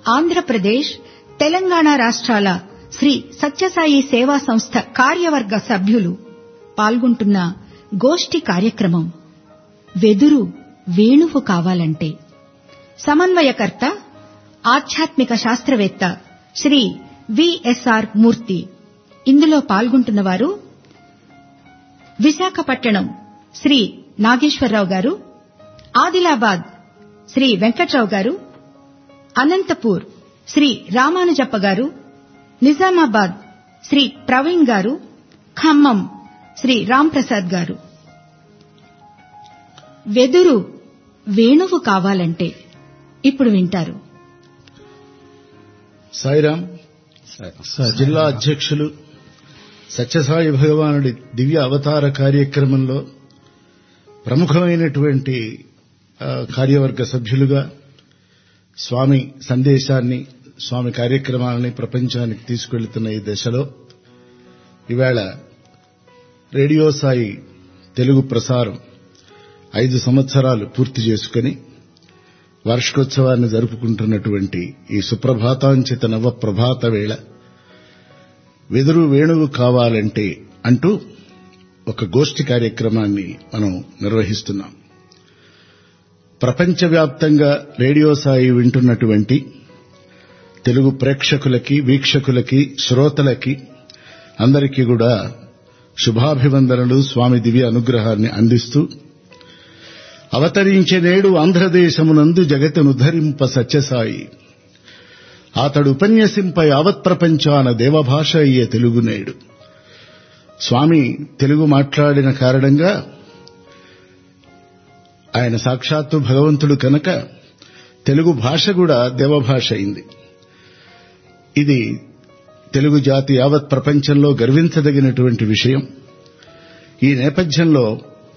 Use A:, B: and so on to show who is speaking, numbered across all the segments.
A: ఆంధ్రప్రదేశ్, తెలంగాణ రాష్ట్రాల శ్రీ సత్యసాయి సేవా సంస్థ కార్యవర్గ సభ్యులు పాల్గొంటున్న గోష్ఠి కార్యక్రమం వెదురు వేణువు కావాలంటే. సమన్వయకర్త ఆధ్యాత్మిక శాస్త్రవేత్త శ్రీ విఎస్ఆర్ మూర్తి. ఇందులో పాల్గొంటున్నవారు విశాఖపట్నం శ్రీ నాగేశ్వరరావు గారు, ఆదిలాబాద్ శ్రీ వెంకట్రావు గారు, అనంతపూర్ శ్రీ రామానుజప్ప గారు, నిజామాబాద్ శ్రీ ప్రవీణ్ గారు, ఖమ్మం శ్రీ రాంప్రసాద్ గారు. వెదురు వేణువు కావాలంటే ఇప్పుడు వింటారు.
B: సాయిరాం. జిల్లా అధ్యక్షులు సత్యసాయి భగవానుడి దివ్య అవతార కార్యక్రమంలో ప్రముఖమైనటువంటి కార్యవర్గ సభ్యులుగా స్వామి సందేశాన్ని, స్వామి కార్యక్రమాలని ప్రపంచానికి తీసుకెళ్తున్న ఈ దశలో ఇవాళ రేడియో సాయి తెలుగు ప్రసారం 5 సంవత్సరాలు పూర్తి చేసుకుని వార్షికోత్సవాన్ని జరుపుకుంటున్నటువంటి ఈ సుప్రభాతాంచిత నవ ప్రభాత వేళ వెదురు వేణువు కావాలంటే అంటూ ఒక గోష్ఠి కార్యక్రమాన్ని మనం నిర్వహిస్తున్నాం. ప్రపంచవ్యాప్తంగా రేడియో సాయి వింటున్నటువంటి తెలుగు ప్రేక్షకులకి, వీక్షకులకి, శ్రోతలకి అందరికీ కూడా శుభాభివందనలు, స్వామి దివ్య అనుగ్రహాన్ని అందిస్తూ అవతరించే నేడు ఆంధ్రదేశమునందు జగతినుద్ధరింప సత్యసాయి, అతడు ఉపన్యసింప యావత్ ప్రపంచాన దేవభాష అయ్యే తెలుగు నేడు. స్వామి తెలుగు మాట్లాడిన కారణంగా ఆయన సాక్షాత్తు భగవంతుడు కనుక తెలుగు భాష కూడా దేవభాష అయింది. ఇది తెలుగు జాతి యావత్ ప్రపంచంలో గర్వించదగినటువంటి విషయం. ఈ నేపథ్యంలో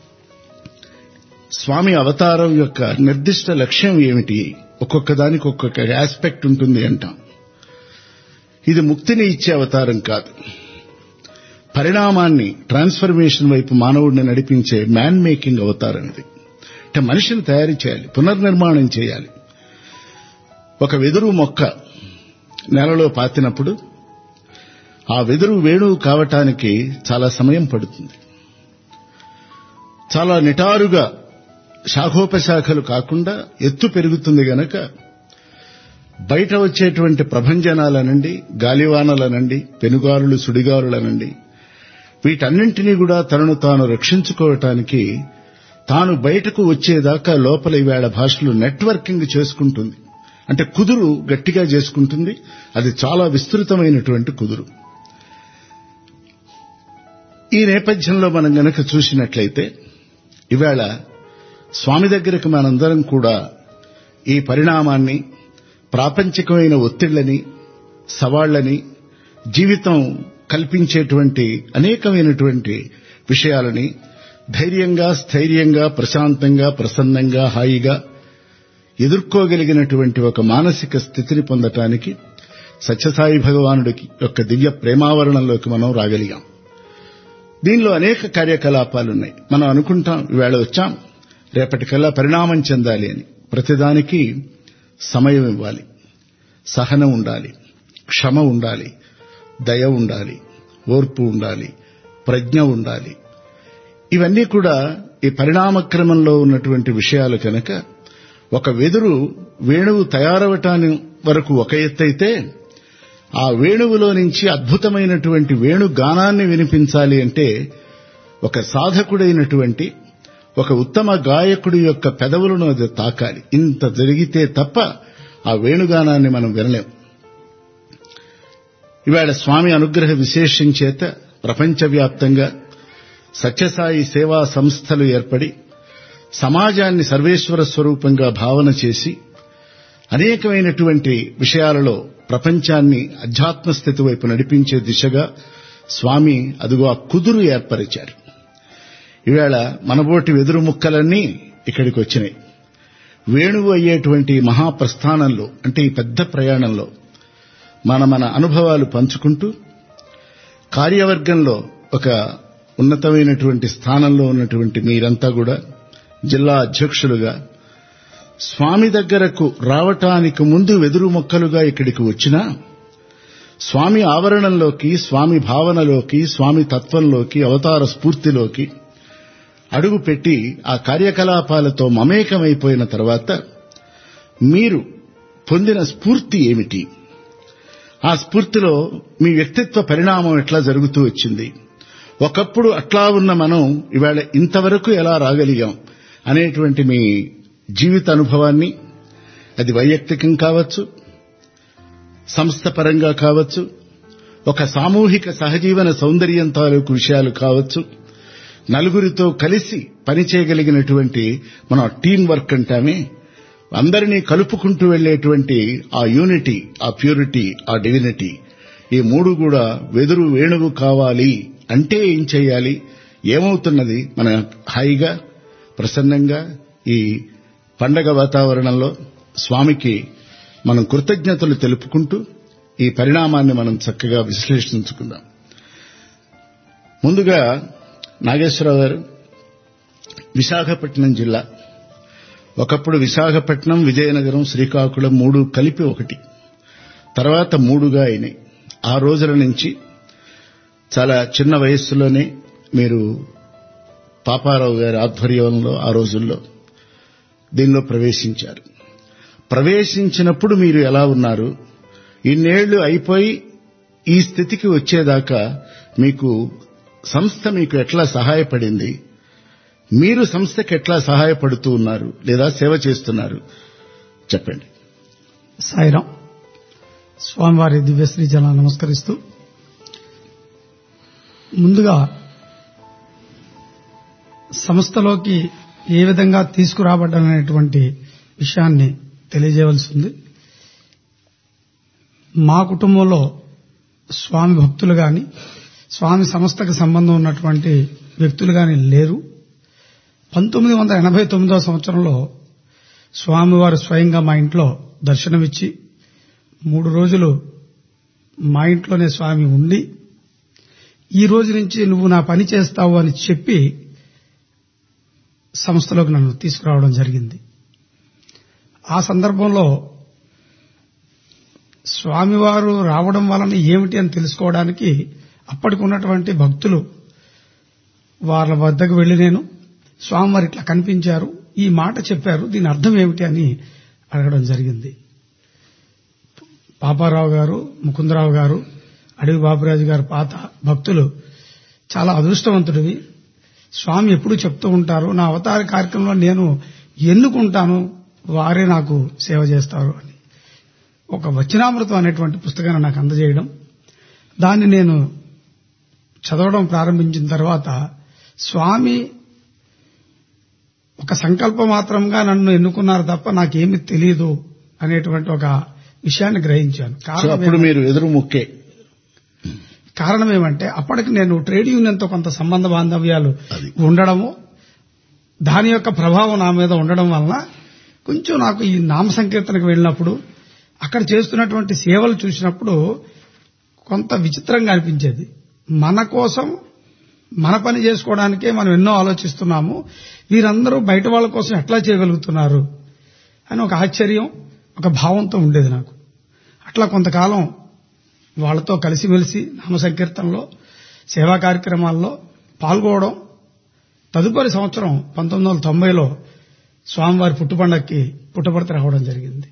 B: స్వామి అవతారం యొక్క నిర్దిష్ట లక్ష్యం ఏమిటి, ఒక్కొక్క దానికి ఒక్కొక్క ఆస్పెక్ట్ ఉంటుంది అంటాం. ఇది ముక్తిని ఇచ్చే అవతారం కాదు, పరిణామాన్ని, ట్రాన్స్ఫర్మేషన్ వైపు మానవుడిని నడిపించే మ్యాన్ మేకింగ్ అవతారం ఇది. అంటే మనిషిని తయారు చేయాలి, పునర్నిర్మాణం చేయాలి. ఒక వెదురు మొక్క నేలలో పాతినప్పుడు ఆ వెదురు వేణువు కావటానికి చాలా సమయం పడుతుంది. చాలా నిటారుగా శాఖోపశాఖలు కాకుండా ఎత్తు పెరుగుతుంది గనక బయట వచ్చేటువంటి ప్రభంజనాలనండి, గాలివానలనండి, పెనుగారులు, సుడిగారులనండి, వీటన్నింటినీ కూడా తనను తాను రక్షించుకోవటానికి తాను బయటకు వచ్చేదాకా లోపల ఈవేళ భాషలు నెట్వర్కింగ్ చేసుకుంటుంది. అంటే కుదురు గట్టిగా చేసుకుంటుంది. అది చాలా విస్తృతమైనటువంటి కుదురు. ఈ నేపథ్యంలో మనం గనక చూసినట్లయితే ఈవేళ స్వామి దగ్గరకు మనందరం కూడా ఈ పరిణామాన్ని, ప్రాపంచికమైన ఒత్తిళ్లని, సవాళ్లని, జీవితం కల్పించేటువంటి అనేకమైనటువంటి విషయాలని ధైర్యంగా, స్థైర్యంగా, ప్రశాంతంగా, ప్రసన్నంగా, హాయిగా ఎదుర్కోగలిగినటువంటి ఒక మానసిక స్థితిని పొందటానికి సత్యసాయి భగవానుడికి యొక్క దివ్య ప్రేమావరణంలోకి మనం రాగలిగాం. దీనిలో అనేక కార్యకలాపాలున్నాయి. మనం అనుకుంటాం ఇవాళ వచ్చాం, రేపటికల్లా పరిణామం చెందాలి అని. ప్రతిదానికి సమయం ఇవ్వాలి, సహనం ఉండాలి, క్షమ ఉండాలి, దయ ఉండాలి, ఓర్పు ఉండాలి, ప్రజ్ఞ ఉండాలి. ఇవన్నీ కూడా ఈ పరిణామక్రమంలో ఉన్నటువంటి విషయాలు కనుక ఒక వెదురు వేణువు తయారవటాని వరకు ఒక ఎత్తైతే ఆ వేణువులో నుంచి అద్భుతమైనటువంటి వేణుగానాన్ని వినిపించాలి అంటే ఒక సాధకుడైనటువంటి ఒక ఉత్తమ గాయకుడి యొక్క పెదవులను అది తాకాలి. ఇంత జరిగితే తప్ప ఆ వేణుగానాన్ని మనం వినలేం. ఇవాళ స్వామి అనుగ్రహ విశేషం చేత ప్రపంచవ్యాప్తంగా సత్యసాయి సేవా సంస్థలు ఏర్పడి సమాజాన్ని సర్వేశ్వర స్వరూపంగా భావన చేసి అనేకమైనటువంటి విషయాలలో ప్రపంచాన్ని అధ్యాత్మ స్థితి వైపు నడిపించే దిశగా స్వామి అదుగో ఆ కుదురు ఏర్పరిచారు. ఈవేళ మనబోటి వెదురు ముక్కలన్నీ ఇక్కడికి వచ్చినాయి. వేణువు అయ్యేటువంటి మహాప్రస్థానంలో, అంటే ఈ పెద్ద ప్రయాణంలో మన అనుభవాలు పంచుకుంటూ కార్యవర్గంలో ఒక ఉన్నతమైనటువంటి స్థానంలో ఉన్నటువంటి మీరంతా కూడా జిల్లా అధ్యక్షులుగా స్వామి దగ్గరకు రావటానికి ముందు వెదురు మొక్కలుగా ఇక్కడికి వచ్చినా స్వామి ఆవరణంలోకి, స్వామి భావనలోకి, స్వామి తత్వంలోకి, అవతార స్ఫూర్తిలోకి అడుగుపెట్టి ఆ కార్యకలాపాలతో మమేకమైపోయిన తర్వాత మీరు పొందిన స్ఫూర్తి ఏమిటి? ఆ స్ఫూర్తిలో మీ వ్యక్తిత్వ పరిణామం ఎట్లా జరుగుతూ వచ్చింది? ఒకప్పుడు అట్లా ఉన్న మనం ఇవాళ ఇంతవరకు ఎలా రాగలిగాం అనేటువంటి మీ జీవిత అనుభవాన్ని, అది వైయక్తికం కావచ్చు, సంస్థ పరంగా కావచ్చు, ఒక సామూహిక సహజీవన సౌందర్యం తాలూకు విషయాలు కావచ్చు, నలుగురితో కలిసి పనిచేయగలిగినటువంటి మనం టీం వర్క్ అంటామే, అందరినీ కలుపుకుంటూ వెళ్లేటువంటి ఆ యూనిటీ, ఆ ప్యూరిటీ, ఆ డివినిటీ, ఈ మూడు కూడా వెదురు వేణువు కావాలి అంటే ఏం చేయాలి? ఏమవుతున్నది? మన హాయిగా ప్రసన్నంగా ఈ పండగ వాతావరణంలో స్వామికి మనం కృతజ్ఞతలు తెలుపుకుంటూ ఈ పరిణామాన్ని మనం చక్కగా విశ్లేషించుకుందాం. ముందుగా నాగేశ్వరరావు గారు, విశాఖపట్నం జిల్లా, ఒకప్పుడు విశాఖపట్నం, విజయనగరం, శ్రీకాకుళం మూడు కలిపి ఒకటి, తర్వాత మూడుగా అయినాయి. ఆ రోజుల నుంచి చాలా చిన్న వయస్సులోనే మీరు పాపారావు గారి ఆధ్వర్యంలో ఆ రోజుల్లో దీనిలో ప్రవేశించారు. ప్రవేశించినప్పుడు మీరు ఎలా ఉన్నారు? ఇన్నేళ్లు అయిపోయి ఈ స్థితికి వచ్చేదాకా మీకు సంస్థ మీకు ఎట్లా సహాయపడింది? మీరు సంస్థకి ఎట్లా సహాయపడుతూ ఉన్నారు లేదా సేవ చేస్తున్నారు? చెప్పండి.
C: సాయిరాం. స్వామివారి దివ్యశ్రీ జలా నమస్కరిస్తూ, ముందుగా సంస్థలోకి ఏ విధంగా తీసుకురాబడ్డాననేటువంటి విషయాన్ని తెలియజేయవలసి ఉంది. మా కుటుంబంలో స్వామి భక్తులు గాని, స్వామి సంస్థకు సంబంధం ఉన్నటువంటి వ్యక్తులు గాని లేరు. 1989 సంవత్సరంలో స్వామివారు స్వయంగా మా ఇంట్లో దర్శనమిచ్చి 3 రోజులు మా ఇంట్లోనే స్వామి ఉండి, ఈ రోజు నుంచి నువ్వు నా పని చేస్తావు అని చెప్పి సంస్థలోకి నన్ను తీసుకురావడం జరిగింది. ఆ సందర్భంలో స్వామివారు రావడం వలన ఏమిటి అని తెలుసుకోవడానికి అప్పటికి ఉన్నటువంటి భక్తులు వాళ్ళ వద్దకు వెళ్లి నేను స్వామివారు ఇట్లా కనిపించారు, ఈ మాట చెప్పారు, దీని అర్థం ఏమిటి అని అడగడం జరిగింది. పాపారావు గారు, ముకుందరావు గారు, అడవి బాబురాజు గారు పాత భక్తులు, చాలా అదృష్టవంతుడివి, స్వామి ఎప్పుడూ చెప్తూ ఉంటారు, నా అవతార కార్యక్రమంలో నేను ఎన్నుకుంటాను, వారే నాకు సేవ చేస్తారు అని ఒక వచనామృతం అనేటువంటి పుస్తకాన్ని నాకు అందజేయడం, దాన్ని నేను చదవడం ప్రారంభించిన తర్వాత స్వామి ఒక సంకల్ప మాత్రంగా నన్ను ఎన్నుకున్నారు తప్ప నాకేమీ తెలియదు అనేటువంటి ఒక విషయాన్ని గ్రహించాను.
B: అప్పుడు మీరు ఎదురు ముక్కే.
C: కారణం ఏమంటే అప్పటికి నేను ట్రేడ్ యూనియన్తో కొంత సంబంధ బాంధవ్యాలు ఉండడము, దాని యొక్క ప్రభావం నా మీద ఉండడం వలన కొంచెం నాకు ఈ నామ సంకీర్తనకు వెళ్ళినప్పుడు అక్కడ చేస్తున్నటువంటి సేవలు చూసినప్పుడు కొంత విచిత్రంగా అనిపించేది. మన కోసం మన పని చేసుకోవడానికే మనం ఎన్నో ఆలోచిస్తున్నాము, వీరందరూ బయట వాళ్ళ కోసం ఎట్లా చేయగలుగుతున్నారు అని ఒక ఆశ్చర్యం, ఒక భావంతో ఉండేది నాకు. అట్లా కొంతకాలం వాళ్లతో కలిసిమెలిసి నామ సంకీర్తనలో, సేవా కార్యక్రమాల్లో పాల్గొనడం. తదుపరి సంవత్సరం 1990లో స్వామివారి పుట్టుపండక్కి పుట్టపర్తి రావడం జరిగింది.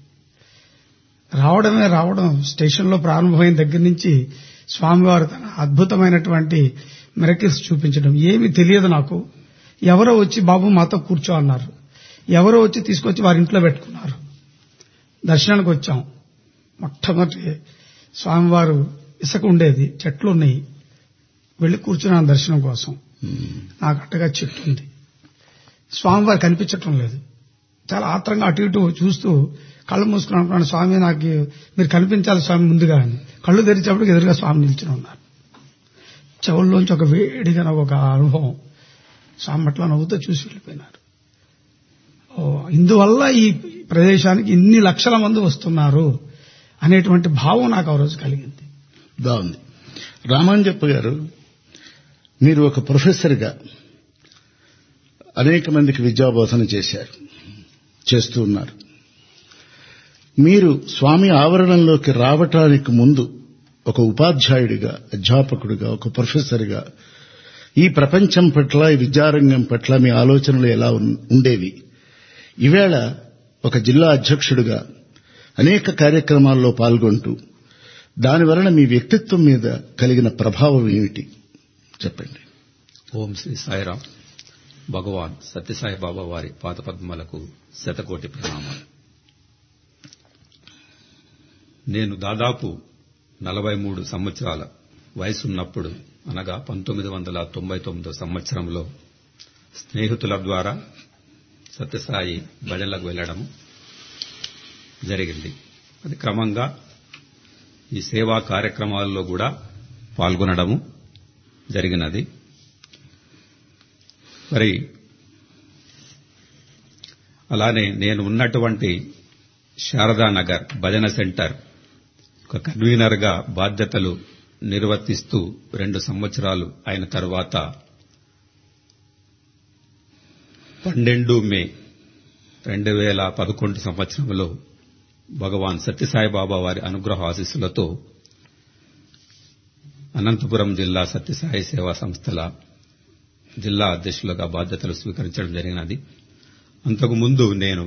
C: రావడం స్టేషన్లో ప్రారంభమైన దగ్గర నుంచి స్వామివారు తన అద్భుతమైనటువంటి మిరకిల్స్ చూపించడం. ఏమీ తెలియదు నాకు. ఎవరో వచ్చి బాబు మాతో కూర్చో అన్నారు, ఎవరో వచ్చి తీసుకొచ్చి వారి ఇంట్లో పెట్టుకున్నారు. దర్శనానికి వచ్చాం. మొట్టమొదటి స్వామివారు ఇసుక ఉండేది, చెట్లు ఉన్నాయి, వెళ్లి కూర్చున్నాను దర్శనం కోసం. నాకు అట్టగా చెట్టు ఉంది, స్వామివారు కనిపించటం లేదు. చాలా ఆత్రంగా అటు ఇటు చూస్తూ కళ్ళు మూసుకుని అనుకున్నాను, స్వామి నాకు మీరు కనిపించాలి స్వామి ముందుగా అని. కళ్ళు తెరిచేప్పటికి ఎదురుగా స్వామి నిల్చుని ఉన్నారు. చెవుల్లోంచి ఒక వేడిగా నాకు ఒక అనుభవం. స్వామి అట్లా నవ్వుతూ చూసి వెళ్ళిపోయినారు. ఇందువల్ల ఈ ప్రదేశానికి ఇన్ని లక్షల మంది వస్తున్నారు అనేటువంటి భావం నాకు ఆ రోజు కలిగింది.
B: బాగుంది. రామాంజప్ప గారు, మీరు ఒక ప్రొఫెసర్గా అనేక మందికి విద్యాబోధన చేశారు. చేస్తూ ఉన్నారు. మీరు స్వామి ఆవరణంలోకి రావటానికి ముందు ఒక ఉపాధ్యాయుడిగా, అధ్యాపకుడిగా, ఒక ప్రొఫెసర్గా ఈ ప్రపంచం పట్ల, ఈ విద్యారంగం పట్ల మీ ఆలోచనలు ఎలా ఉండేవి? ఈవేళ ఒక జిల్లా అధ్యక్షుడిగా అనేక కార్యక్రమాల్లో పాల్గొంటూ దానివలన మీ వ్యక్తిత్వం మీద కలిగిన ప్రభావం ఏమిటి చెప్పండి.
D: ఓం శ్రీ సాయిరాం. భగవాన్ సత్యసాయి బాబా వారి పాదపద్మలకు శతకోటి ప్రణామాలు. నేను దాదాపు 43 సంవత్సరాల వయసున్నప్పుడు, అనగా 1999 సంవత్సరంలో స్నేహితుల ద్వారా సత్యసాయి భజనలకు వెళ్లడం జరిగింది. అది క్రమంగా ఈ సేవా కార్యక్రమాల్లో కూడా పాల్గొనడము జరిగినది. మరి అలానే నేను ఉన్నటువంటి శారదానగర్ భజన సెంటర్ ఒక కన్వీనర్గా బాధ్యతలు నిర్వర్తిస్తూ 2 సంవత్సరాలు అయిన తర్వాత 12 మే 2011 సంవత్సరంలో భగవాన్ సత్యసాయి బాబా వారి అనుగ్రహ ఆశీస్సులతో అనంతపురం జిల్లా సత్యసాయి సేవా సంస్థల జిల్లా అధ్యక్షులుగా బాధ్యతలు స్వీకరించడం జరిగినది. అంతకు ముందు నేను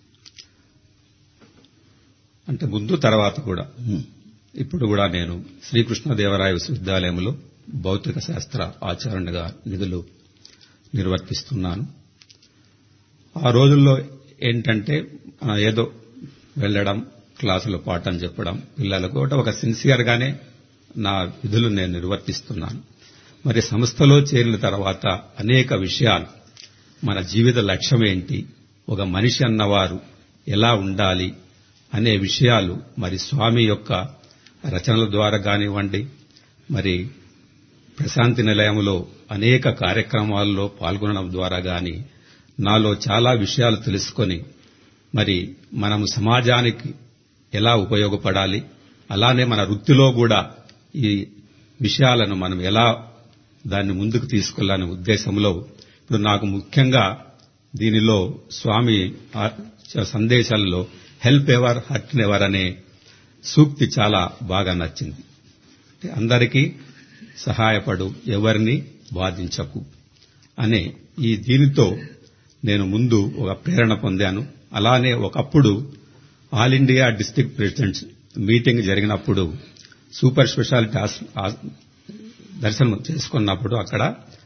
D: ముందు తర్వాత కూడా ఇప్పుడు కూడా నేను శ్రీకృష్ణదేవరాయ విశ్వవిద్యాలయంలో భౌతిక శాస్త్ర ఆచార్యునిగా విధులు నిర్వర్తిస్తున్నాను. ఆ రోజుల్లో ఏంటంటే ఏదో వెళ్లడం, క్లాసులో పాఠం చెప్పడం పిల్లలకు, ఒక సిన్సియర్ గానే నా విధులు నేను నిర్వర్తిస్తున్నాను. మరి సంస్థలో చేరిన తర్వాత అనేక విషయాలు, మన జీవిత లక్ష్యం ఏంటి, ఒక మనిషి అన్నవారు ఎలా ఉండాలి అనే విషయాలు మరి స్వామి యొక్క రచనల ద్వారా కానివ్వండి, మరి ప్రశాంతి నిలయంలో అనేక కార్యక్రమాల్లో పాల్గొనడం ద్వారా గాని నాలో చాలా విషయాలు తెలుసుకొని మరి మనము సమాజానికి ఎలా ఉపయోగపడాలి, అలానే మన వృత్తిలో కూడా ఈ విషయాలను మనం ఎలా దాన్ని ముందుకు తీసుకెళ్లాలనే ఉద్దేశంలో ఇప్పుడు నాకు ముఖ్యంగా దీనిలో స్వామి సందేశాల్లో హెల్ప్ ఎవర్ హర్ట్ నెవర్ అనే సూక్తి చాలా బాగా నచ్చింది. అందరికీ సహాయపడు, ఎవరిని బాధించకు అనే ఈ దీనితో నేను ముందు ఒక ప్రేరణ పొందాను. అలానే ఒకప్పుడు all India district presidents meeting జరిగినప్పుడు సూపర్ స్పెషాలిటీ దర్శనం చేసుకున్నప్పుడు అక్కడ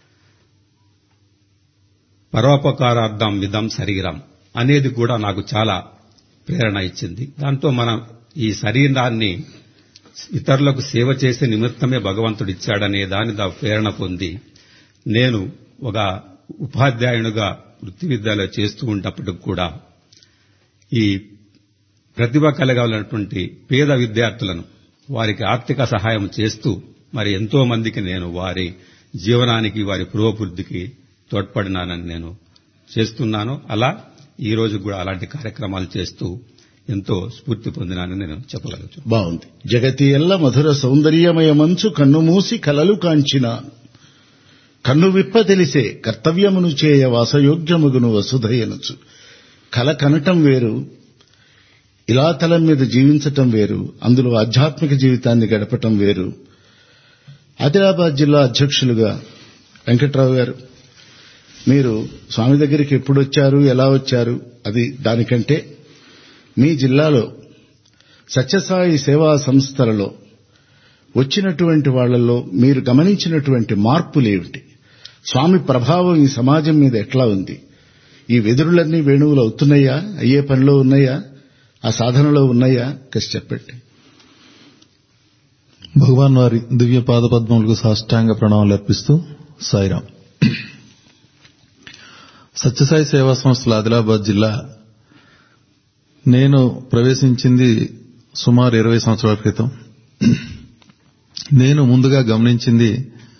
D: పరోపకారార్థం విధం శరీరం అనేది కూడా నాకు చాలా ప్రేరణ ఇచ్చింది. దాంతో మనం ఈ శరీరాన్ని ఇతరులకు సేవ చేసే నిమిత్తమే భగవంతుడు ఇచ్చాడనే దాని ప్రేరణ పొంది నేను ఒక ఉపాధ్యాయునిగా వృత్తి విద్యలో చేస్తూ ఉన్నప్పటికి కూడా ఈ ప్రతిభ కలగాలన్నటువంటి పేద విద్యార్థులను వారికి ఆర్థిక సహాయం చేస్తూ మరి ఎంతో మందికి నేను వారి జీవనానికి, వారి పురోభివృద్ధికి తోడ్పడినానని నేను చేస్తున్నాను. అలా ఈ రోజు కూడా అలాంటి కార్యక్రమాలు చేస్తూ ఎంతో స్ఫూర్తి పొందినానని నేను చెప్పగలను.
B: బాగుంది. జగతి ఎల్ల మధుర సౌందర్యమయ మంచు కన్ను మూసి కలలు కాంచిన కన్ను విప్ప తెలిసే కర్తవ్యమును చేయ వాసయోగ్యముగును వసుధయనుచు. కల కనటం వేరు, ఇలా తలం మీద జీవించటం వేరు, అందులో ఆధ్యాత్మిక జీవితాన్ని గడపటం వేరు. ఆదిలాబాద్ జిల్లా అధ్యక్షులుగా వెంకట్రావు గారు, మీరు స్వామి దగ్గరికి ఎప్పుడు వచ్చారు, ఎలా వచ్చారు, అది దానికంటే మీ జిల్లాలో సత్యసాయి సేవా సంస్థలలో వచ్చినటువంటి వాళ్లలో మీరు గమనించినటువంటి మార్పులేమిటి? స్వామి ప్రభావం ఈ సమాజం మీద ఎట్లా ఉంది? ఈ వెదురులన్నీ వేణువులు అవుతున్నాయా, అయ్యే పనిలో ఉన్నాయా, ఆ సాధనలో ఉన్నాయా? కసి చెప్పండి.
E: భగవాన్ వారి దివ్య పాదపద్మములకు సాష్టాంగ ప్రణామాలు అర్పిస్తూ సాయిరాం. సత్యసాయి సేవా సంస్థల ఆదిలాబాద్ జిల్లా నేను ప్రవేశించింది సుమారు 20 సంవత్సరాల క్రితం. నేను ముందుగా గమనించింది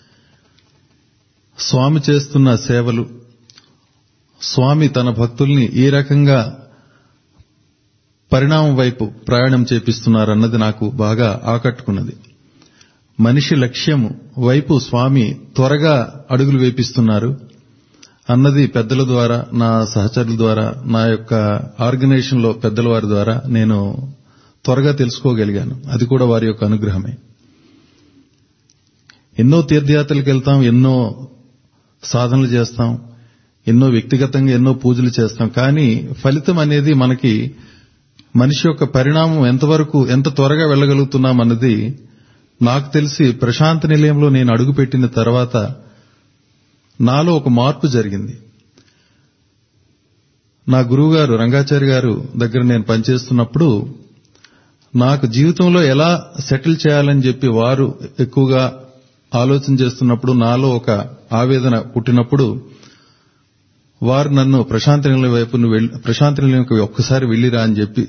E: స్వామి చేస్తున్న సేవలు, స్వామి తన భక్తుల్ని ఈ రకంగా పరిణామం వైపు ప్రయాణం చేపిస్తున్నారన్నది నాకు బాగా ఆకట్టుకున్నది. మనిషి లక్ష్యం వైపు స్వామి త్వరగా అడుగులు వేపిస్తున్నారు. అన్నది పెద్దల ద్వారా, నా సహచరుల ద్వారా, నా యొక్క ఆర్గనైజేషన్లో పెద్దల వారి ద్వారా నేను త్వరగా తెలుసుకోగలిగాను. అది కూడా వారి యొక్క అనుగ్రహమే. ఎన్నో తీర్థయాత్రలకు వెళ్తాం, ఎన్నో సాధనలు చేస్తాం, ఎన్నో వ్యక్తిగతంగా ఎన్నో పూజలు చేస్తాం. కానీ ఫలితం అనేది మనకి మనిషి యొక్క పరిణామం ఎంతవరకు ఎంత త్వరగా వెళ్లగలుగుతున్నాం అన్నది నాకు తెలిసి ప్రశాంత నిలయంలో నేను అడుగుపెట్టిన తర్వాత నాలో ఒక మార్పు జరిగింది. నా గురువు గారు రంగాచారి గారు దగ్గర నేను పనిచేస్తున్నప్పుడు నాకు జీవితంలో ఎలా సెటిల్ చేయాలని చెప్పి వారు ఎక్కువగా ఆలోచన చేస్తున్నప్పుడు నాలో ఒక ఆవేదన పుట్టినప్పుడు వారు నన్ను ప్రశాంత నిలయం వైపు ప్రశాంత నిలయంకి ఒక్కసారి వెళ్ళిరా అని చెప్పి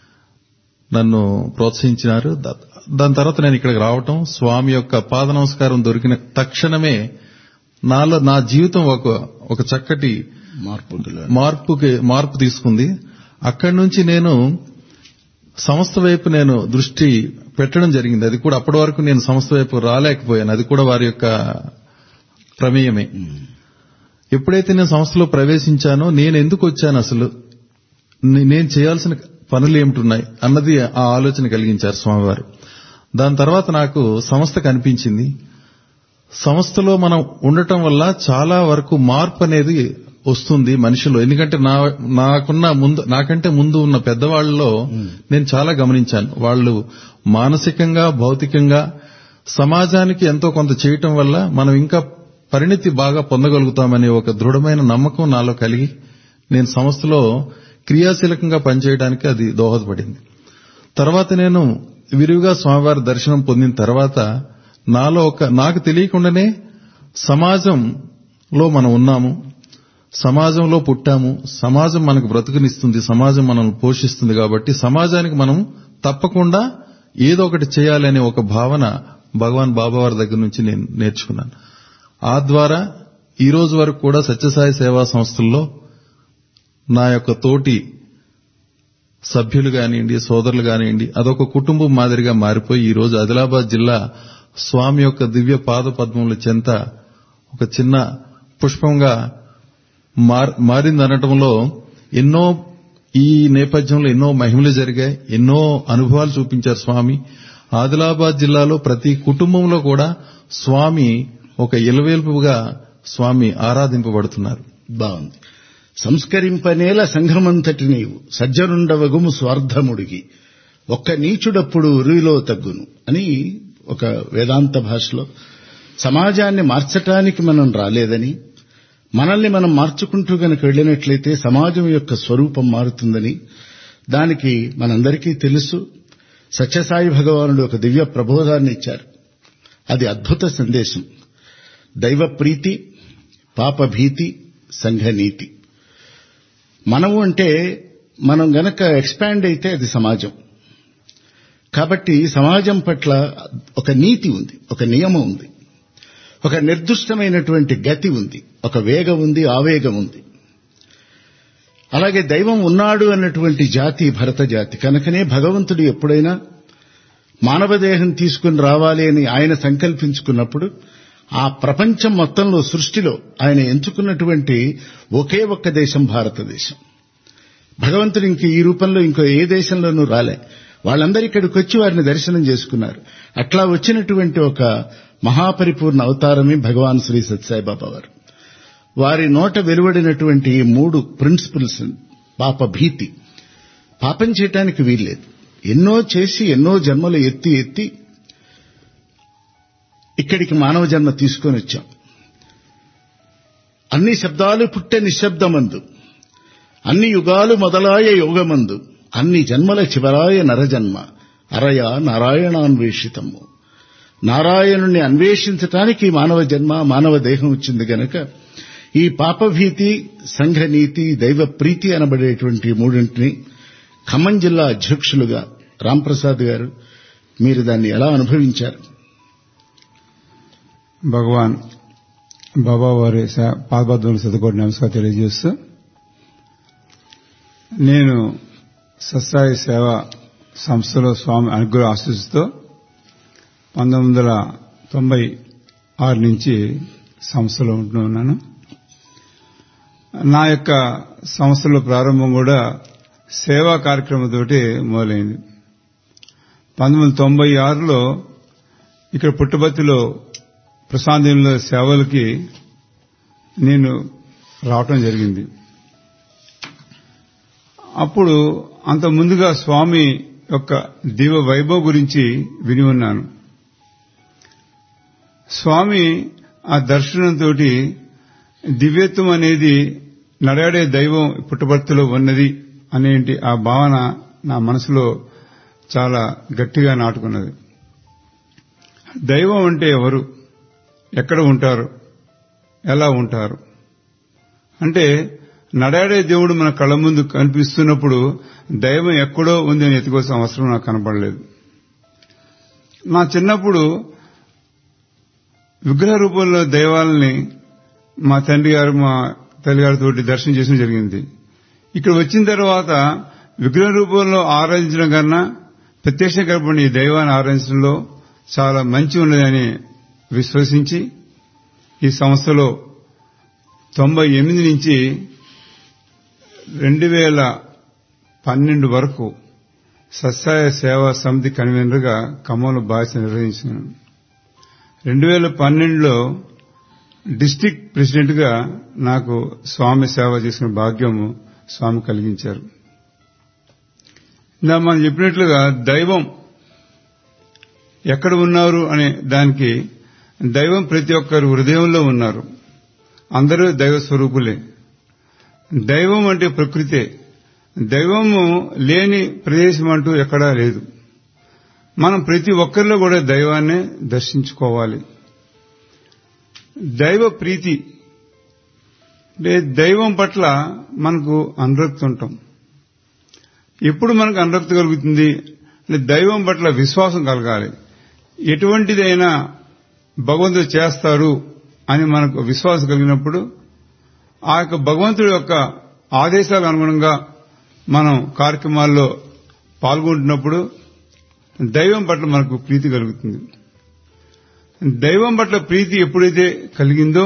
E: నన్ను ప్రోత్సహించినారు. దాని తర్వాత నేను ఇక్కడికి రావటం, స్వామి యొక్క పాద నమస్కారం దొరికిన తక్షణమే నాలో నా జీవితం ఒక చక్కటి మార్పు తీసుకుంది. అక్కడి నుంచి నేను సంస్థ వైపు నేను దృష్టి పెట్టడం జరిగింది. అది కూడా అప్పటి వరకు నేను సంస్థ వైపు రాలేకపోయాను. అది కూడా వారి యొక్క ప్రమేయమే. ఎప్పుడైతే నేను సంస్థలో ప్రవేశించానో నేను ఎందుకు వచ్చాను, అసలు నేను చేయాల్సిన పనులు ఏమిటున్నాయి అన్నది ఆ ఆలోచన కలిగించారు స్వామివారు. దాని తర్వాత నాకు సంస్థ కనిపించింది. సంస్థలో మనం ఉండటం వల్ల చాలా వరకు మార్పు అనేది వస్తుంది మనిషిలో. ఎందుకంటే నాకంటే ముందు ఉన్న పెద్దవాళ్లలో నేను చాలా గమనించాను. వాళ్ళు మానసికంగా, భౌతికంగా సమాజానికి ఎంతో కొంత చేయటం వల్ల మనం ఇంకా పరిణితి బాగా పొందగలుగుతామనే ఒక దృఢమైన నమ్మకం నాలో కలిగి నేను సంస్థలో క్రియాశీలకంగా పనిచేయడానికి అది దోహదపడింది. తర్వాత నేను విరివిగా స్వామివారి దర్శనం పొందిన తర్వాత నాలో నాకు తెలియకుండానే సమాజంలో మనం ఉన్నాము, సమాజంలో పుట్టాము, సమాజం మనకు బ్రతుకునిస్తుంది, సమాజం మనల్ని పోషిస్తుంది. కాబట్టి సమాజానికి మనం తప్పకుండా ఏదో ఒకటి చేయాలనే ఒక భావన భగవాన్ బాబావారి దగ్గర నుంచి నేను నేర్చుకున్నాను. ఆ ద్వారా ఈ రోజు వరకు కూడా సత్యసాయి సేవా సంస్థల్లో నా యొక్క తోటి సభ్యులు కానివ్వండి, సోదరులు కానివ్వండి, అదొక కుటుంబం మాదిరిగా మారిపోయి ఈ రోజు ఆదిలాబాద్ జిల్లా స్వామి యొక్క దివ్య పాద పద్మముల చెంత ఒక చిన్న పుష్పంగా మారిందనటంలో ఎన్నో ఈ నేపథ్యంలో ఎన్నో మహిమలు జరిగాయి, ఎన్నో అనుభవాలు చూపించారు స్వామి. ఆదిలాబాద్ జిల్లాలో ప్రతి కుటుంబంలో కూడా స్వామి ఒక ఇలవేల్పుగా స్వామి ఆరాధింపబడుతున్నారు.
B: బాగుంది. సంస్కరింపనేల సంఘమంతటి నీవు సజ్జనుండవగుము స్వార్థముడికి ఒక్క నీచుడప్పుడు ఉరిలో తగ్గును అని ఒక వేదాంత భాషలో సమాజాన్ని మార్చటానికి మనం రాలేదని, మనల్ని మనం మార్చుకుంటూ గనక వెళ్ళినట్లయితే సమాజం యొక్క స్వరూపం మారుతుందని దానికి మనందరికీ తెలుసు. సత్యసాయి భగవానుడు ఒక దివ్య ప్రబోధాన్ని ఇచ్చారు. అది అద్భుత సందేశం. దైవ ప్రీతి, పాపభీతి, సంఘనీతి. మనము అంటే మనం గనక ఎక్స్పాండ్ అయితే అది సమాజం. కాబట్టి సమాజం పట్ల ఒక నీతి ఉంది, ఒక నియమం ఉంది, ఒక నిర్దిష్టమైనటువంటి గతి ఉంది, ఒక వేగం ఉంది, ఆవేగం ఉంది. అలాగే దైవం ఉన్నాడు అన్నటువంటి జాతి భరత జాతి. కనుకనే భగవంతుడు ఎప్పుడైనా మానవదేహం తీసుకుని రావాలి అని ఆయన సంకల్పించుకున్నప్పుడు ఆ ప్రపంచం మొత్తంలో సృష్టిలో ఆయన ఎంచుకున్నటువంటి ఒకే ఒక్క దేశం భారతదేశం. భగవంతుడు ఇంక ఈ రూపంలో ఇంకో ఏ దేశంలోనూ రాలే. వాళ్ళందరూ ఇక్కడికి వచ్చి వారిని దర్శనం చేసుకున్నారు. అట్లా వచ్చినటువంటి ఒక మహాపరిపూర్ణ అవతారమే భగవాన్ శ్రీ సత్యసాయిబాబా వారు. వారి నోట వెలువడినటువంటి 3 ప్రిన్సిపల్స్, పాపభీతి, పాపం చేయటానికి వీల్లేదు. ఎన్నో చేసి ఎన్నో జన్మలు ఎత్తి ఇక్కడికి మానవ జన్మ తీసుకొని వచ్చాం. అన్ని శబ్దాలు పుట్టే నిశ్శబ్దమందు, అన్ని యుగాలు మొదలాయ యోగమందు, అన్ని జన్మల చివరాయ నరజన్మ అరయ నారాయణాన్వేషితము. నారాయణుణ్ణి అన్వేషించటానికి మానవ జన్మ, మానవ దేహం వచ్చింది గనక ఈ పాపభీతి, సంఘనీతి, దైవ ప్రీతి అనబడేటువంటి మూడింటిని ఖమ్మం జిల్లా అధ్యక్షులుగా రాంప్రసాద్ గారు మీరు దాన్ని ఎలా అనుభవించారు?
F: భగవాన్ బాబా వారి పాదపద్మములు శతకోటి నమస్కారం తెలియజేస్తూ, నేను సత్యసాయి సేవా సంస్థలో స్వామి అనుగ్రహ ఆశీస్సుతో 1996 నుంచి సంస్థలో ఉంటున్నాను. నా యొక్క సంస్థల ప్రారంభం కూడా సేవా కార్యక్రమంతోటి మొదలైంది. 1996లో ఇక్కడ పుట్టపర్తిలో ప్రశాంతిలో సేవలకి నేను రావటం జరిగింది. అప్పుడు అంత ముందుగా స్వామి యొక్క దివ్య వైభవ్ గురించి విని ఉన్నాను. స్వామి ఆ దర్శనంతో దివ్యత్వం అనేది నడాడే దైవం పుట్టపర్తిలో ఉన్నది అనేటి ఆ భావన నా మనసులో చాలా గట్టిగా నాటుకున్నది. దైవం అంటే ఎవరు, ఎక్కడ ఉంటారు, ఎలా ఉంటారు అంటే నడాడే దేవుడు మన కళ్ళ ముందు కనిపిస్తున్నప్పుడు దైవం ఎక్కడో ఉంది అని ఎత్తుకోవాల్సిన అవసరం నాకు కనపడలేదు. నా చిన్నప్పుడు విగ్రహ రూపంలో దైవాలని మా తండ్రి గారు మా తల్లిగారితో దర్శనం చేయడం జరిగింది. ఇక్కడ వచ్చిన తర్వాత విగ్రహ రూపంలో ఆరాధించడం కన్నా ప్రత్యక్షంగా కనపడిన ఈ దైవాన్ని ఆరాధించడంలో చాలా మంచి ఉన్నదని విశ్వసించి ఈ సంస్థలో 98 నుంచి 2012 వరకు సత్సాయ సేవా సమితి కన్వీనర్గా ఖమ్మంలో బాధ్యత నిర్వహించాను. 2012లో డిస్ట్రిక్ట్ ప్రెసిడెంట్ గా నాకు స్వామి సేవ చేసిన భాగ్యము స్వామి కలిగించారు. ఇలా మనం చెప్పినట్లుగా దైవం ఎక్కడ ఉన్నారు అనే దానికి దైవం ప్రతి ఒక్కరు హృదయంలో ఉన్నారు. అందరూ దైవ స్వరూపులే. దైవం అంటే ప్రకృతే. దైవము లేని ప్రదేశం అంటూ ఎక్కడా లేదు. మనం ప్రతి ఒక్కరిలో కూడా దైవాన్ని దర్శించుకోవాలి. దైవ ప్రీతి అంటే దైవం పట్ల మనకు అనురక్తి ఉంటాం. ఎప్పుడు మనకు అనురక్తి కలుగుతుంది అంటే దైవం పట్ల విశ్వాసం కలగాలి. ఎటువంటిదైనా భగవంతుడు చేస్తారు అని మనకు విశ్వాసం కలిగినప్పుడు ఆ యొక్క భగవంతుడి యొక్క ఆదేశాలకు అనుగుణంగా మనం కార్యక్రమాల్లో పాల్గొంటున్నప్పుడు దైవం పట్ల మనకు ప్రీతి కలుగుతుంది. దైవం పట్ల ప్రీతి ఎప్పుడైతే కలిగిందో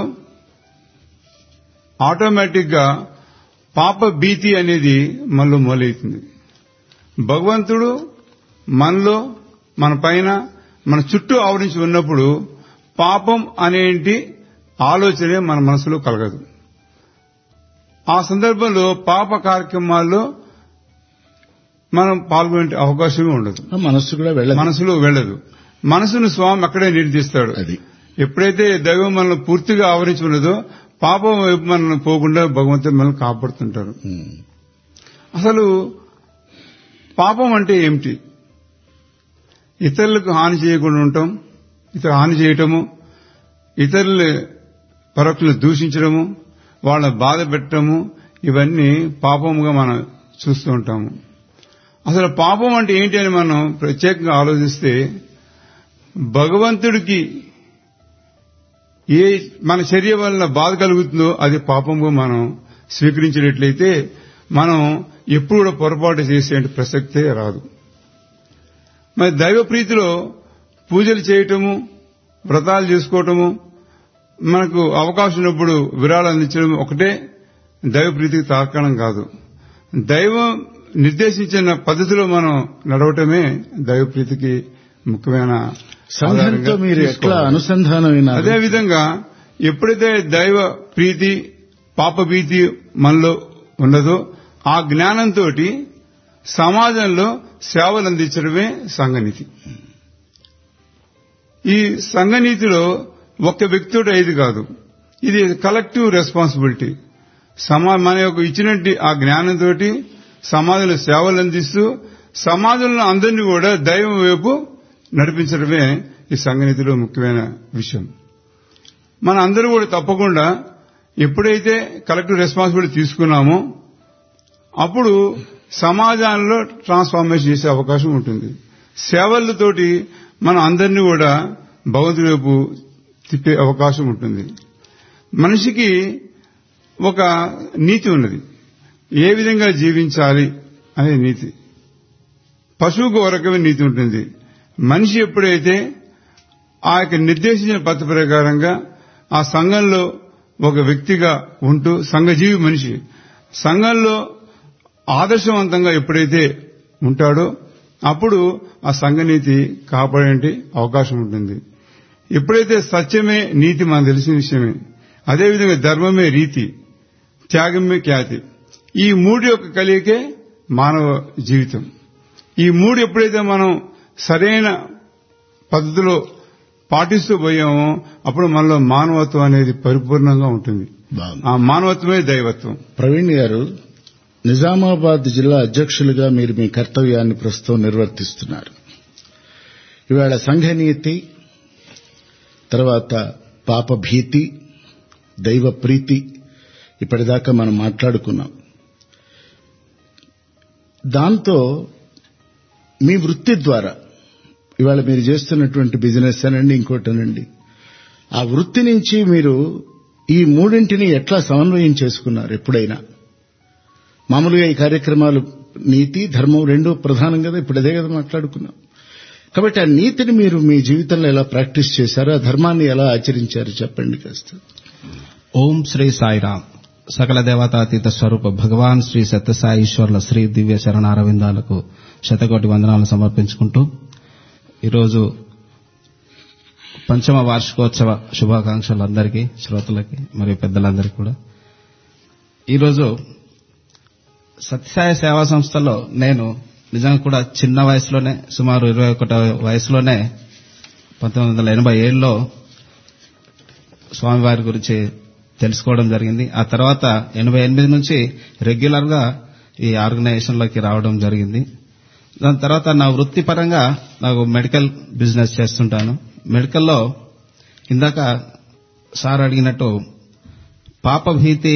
F: ఆటోమేటిక్ గా పాప భీతి అనేది మనలో మొదలవుతుంది. భగవంతుడు మనలో, మన పైన, మన చుట్టూ ఆవరించి ఉన్నప్పుడు పాపం అనేటి ఆలోచనే మన మనసులో కలగదు. ఆ సందర్భంలో పాప కార్యక్రమాల్లో మనం పాల్గొనే అవకాశమే ఉండదు. మనసులో వెళ్ళదు. మనసును స్వామి అక్కడే నిర్దేశిస్తాడు. ఎప్పుడైతే దైవం మనల్ని పూర్తిగా ఆవరించి ఉన్నదో పాపం వైపు మనల్ని పోకుండా భగవంతుడు మనల్ని కాపాడుతుంటారు. అసలు పాపం అంటే ఏమిటి? ఇతరులకు హాని చేయకుండా ఉండటం, ఇతరులు హాని చేయటము, ఇతరులు పరోక్షంగా దూషించడము, వాళ్ళని బాధ పెట్టడము, ఇవన్నీ పాపముగా మనం చూస్తూ ఉంటాము. అసలు పాపం అంటే ఏంటి అని మనం ప్రత్యేకంగా ఆలోచిస్తే భగవంతుడికి ఏ మన చర్య వలన బాధ కలుగుతుందో అది పాపంగా మనం స్వీకరించినట్లయితే మనం ఎప్పుడు కూడా పొరపాటు చేసే ప్రసక్తే రాదు. మరి దైవ ప్రీతిలో పూజలు చేయటము, వ్రతాలు చేసుకోవటము, మనకు అవకాశం ఉన్నప్పుడు విరాళాలు అందించడం ఒకటే దైవ ప్రీతికి తార్కాణం కాదు. దైవం నిర్దేశించిన పద్ధతిలో మనం నడవటమే దైవ ప్రీతికి ముఖ్యమైన
B: సంఘంతో మీరు ఎట్లా అనుసంధానమైన.
F: అదేవిధంగా ఎప్పుడైతే దైవ ప్రీతి పాప భీతి మనలో ఉన్నదో ఆ జ్ఞానంతో సమాజంలో సేవలు అందించడమే సంఘనీతి. ఈ సంఘనీతిలో ఒక్క వ్యక్తితో ఇది కాదు, ఇది కలెక్టివ్ రెస్పాన్సిబిలిటీ. మన యొక్క ఇచ్చినట్టు ఆ జ్ఞానంతో సమాజంలో సేవలు అందిస్తూ సమాజంలో అందరినీ కూడా దైవం వైపు నడిపించడమే ఈ సంఘనీతిలో ముఖ్యమైన విషయం. మన అందరూ కూడా తప్పకుండా ఎప్పుడైతే కలెక్టివ్ రెస్పాన్సిబిలిటీ తీసుకున్నామో అప్పుడు సమాజంలో ట్రాన్స్ఫార్మేషన్ చేసే అవకాశం ఉంటుంది. సేవలతోటి మనం అందరినీ కూడా భగవంతుడి వైపు తిప్పే అవకాశం ఉంటుంది. మనిషికి ఒక నీతి ఉన్నది, ఏ విధంగా జీవించాలి అనే నీతి. పశువుకు ఒక రకమైన నీతి ఉంటుంది. మనిషి ఎప్పుడైతే ఆ యొక్క నిర్దేశించిన పద్ధతి ప్రకారంగా ఆ సంఘంలో ఒక వ్యక్తిగా ఉంటూ సంఘజీవి మనిషి సంఘంలో ఆదర్శవంతంగా ఎప్పుడైతే ఉంటాడో అప్పుడు ఆ సంఘనీతి కాపాడే అవకాశం ఉంటుంది. ఎప్పుడైతే సత్యమే నీతి మనకు తెలిసిన విషయమే, అదేవిధంగా ధర్మమే రీతి, త్యాగమే ఖ్యాతి, ఈ మూడు యొక్క కలియకే మానవ జీవితం. ఈ మూడు ఎప్పుడైతే మనం సరైన పద్ధతిలో పాటిస్తూ పోయామో అప్పుడు మనలో మానవత్వం అనేది పరిపూర్ణంగా ఉంటుంది. ఆ మానవత్వమే దైవత్వం.
B: ప్రవీణ్ గారు, నిజామాబాద్ జిల్లా అధ్యక్షులుగా మీరు మీ కర్తవ్యాన్ని ప్రస్తుతం నిర్వర్తిస్తున్నారు. ఇవాళ సంఘనీతి, తర్వాత పాపభీతి, దైవ ప్రీతి ఇప్పటిదాకా మనం మాట్లాడుకున్నాం. దాంతో మీ వృత్తి ద్వారా ఇవాళ మీరు చేస్తున్నటువంటి బిజినెస్ అనండి, ఇంకోటనండి, ఆ వృత్తి నుంచి మీరు ఈ మూడింటిని ఎట్లా సమన్వయం చేసుకున్నారు? ఎప్పుడైనా మామూలుగా ఈ కార్యక్రమాలు నీతి ధర్మం రెండూ ప్రధానం కదా, ఇప్పుడు అదే కదా మాట్లాడుకున్నాం. కాబట్టి ఆ నీతిని మీరు మీ జీవితంలో ఎలా ప్రాక్టీస్ చేశారు, ఆ ధర్మాన్ని ఎలా ఆచరించారు చెప్పండి కాస్త.
G: ఓం శ్రీ సాయిరామ్. సకల దేవతాతీత స్వరూప భగవాన్ శ్రీ సత్యసాయి ఈశ్వర్ల శ్రీ దివ్య శరణారవిందాలకు శతకోటి వందనాలు సమర్పించుకుంటూ ఈరోజు పంచమ వార్షికోత్సవ శుభాకాంక్షలు అందరికీ, శ్రోతలకి మరియు పెద్దలందరికీ కూడా. ఈరోజు సత్యసాయి సేవా సంస్థలో నేను నిజంగా కూడా చిన్న వయసులోనే, సుమారు 21 వయసులోనే 1987లో స్వామివారి గురించి తెలుసుకోవడం జరిగింది. ఆ తర్వాత 88 నుంచి రెగ్యులర్ గా ఈ ఆర్గనైజేషన్లోకి రావడం జరిగింది. దాని తర్వాత నా వృత్తిపరంగా నాకు మెడికల్ బిజినెస్ చేస్తుంటాను. మెడికల్లో ఇందాక సార్ అడిగినట్టు పాపభీతి,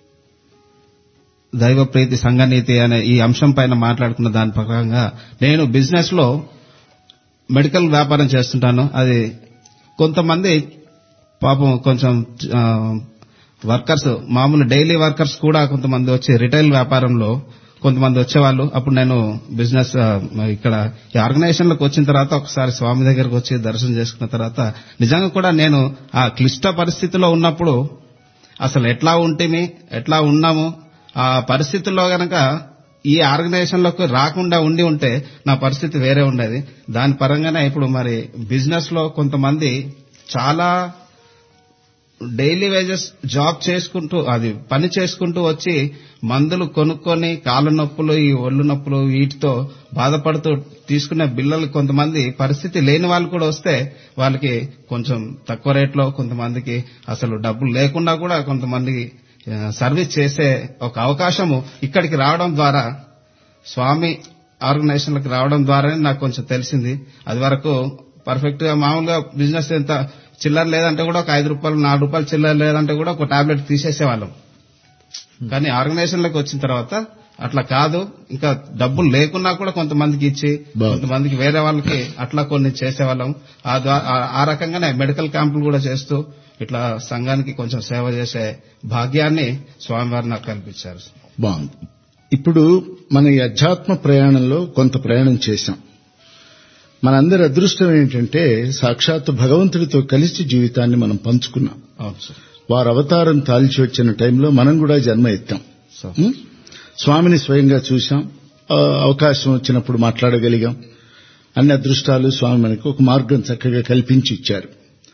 G: దైవ ప్రీతి, సంఘనీతి అనే ఈ అంశం పైన మాట్లాడుకున్న దాని ప్రకారంగా నేను బిజినెస్ లో మెడికల్ వ్యాపారం చేస్తుంటాను. అది కొంతమంది పాపం కొంచెం వర్కర్స్, మామూలు డైలీ వర్కర్స్ కూడా కొంతమంది వచ్చి రిటైల్ వ్యాపారంలో కొంతమంది వచ్చేవాళ్ళు. అప్పుడు నేను బిజినెస్ ఇక్కడ ఈ ఆర్గనైజేషన్లోకి వచ్చిన తర్వాత ఒకసారి స్వామి దగ్గరకు వచ్చి దర్శనం చేసుకున్న తర్వాత నిజంగా కూడా నేను ఆ క్లిష్ట పరిస్థితిలో ఉన్నప్పుడు అసలు ఎట్లా ఉంటేమి, ఎట్లా ఉన్నాము, ఆ పరిస్థితుల్లో గనక ఈ ఆర్గనైజేషన్లోకి రాకుండా ఉండి ఉంటే నా పరిస్థితి వేరే ఉండేది. దాని పరంగానే ఇప్పుడు మరి బిజినెస్ లో కొంతమంది చాలా డైలీ వేజెస్ జాబ్ చేసుకుంటూ, అది పని చేసుకుంటూ వచ్చి మందులు కొనుక్కొని కాళ్ళ నొప్పులు, ఈ ఒళ్ళు నొప్పులు, వీటితో బాధపడుతూ తీసుకునే బిల్లలు, కొంతమంది పరిస్థితి లేని వాళ్ళు కూడా వస్తే వాళ్ళకి కొంచెం తక్కువ రేట్లో, కొంతమందికి అసలు డబ్బులు లేకుండా కూడా కొంతమందికి సర్వీస్ చేసే ఒక అవకాశము ఇక్కడికి రావడం ద్వారా, స్వామి ఆర్గనైజేషన్లకు రావడం ద్వారానే నాకు కొంచెం తెలిసింది. అది వరకు పర్ఫెక్ట్ గా మామూలుగా బిజినెస్ ఎంత చిల్లర లేదంటే కూడా ఒక 5 రూపాయలు 4 రూపాయలు చిల్లర లేదంటే కూడా ఒక టాబ్లెట్ తీసేసేవాళ్ళం. కానీ ఆర్గనైజేషన్లోకి వచ్చిన తర్వాత అట్లా కాదు, ఇంకా డబ్బులు లేకున్నా కూడా కొంతమందికి ఇచ్చి కొంతమందికి వేరే వాళ్ళకి అట్లా కొన్ని చేసేవాళ్ళం. ఆ రకంగానే మెడికల్ క్యాంపులు కూడా చేస్తూ ఇట్లా సంఘానికి కొంచెం సేవ చేసే భాగ్యాన్ని స్వామివారు నాకు కల్పించారు.
B: బాగుంది. ఇప్పుడు మన ఈ అధ్యాత్మ ప్రయాణంలో కొంత ప్రయాణం చేశాం. మనందరి అదృష్టం ఏంటంటే సాక్షాత్ భగవంతుడితో కలిసి జీవితాన్ని మనం పంచుకున్నాం. వారు అవతారం తాల్చి వచ్చిన టైంలో మనం కూడా జన్మ ఎత్తాం. స్వామిని స్వయంగా చూశాం, అవకాశం వచ్చినప్పుడు మాట్లాడగలిగాం. అన్ని అదృష్టాలు స్వామి మనకు ఒక మార్గం చక్కగా కల్పించి ఇచ్చారు.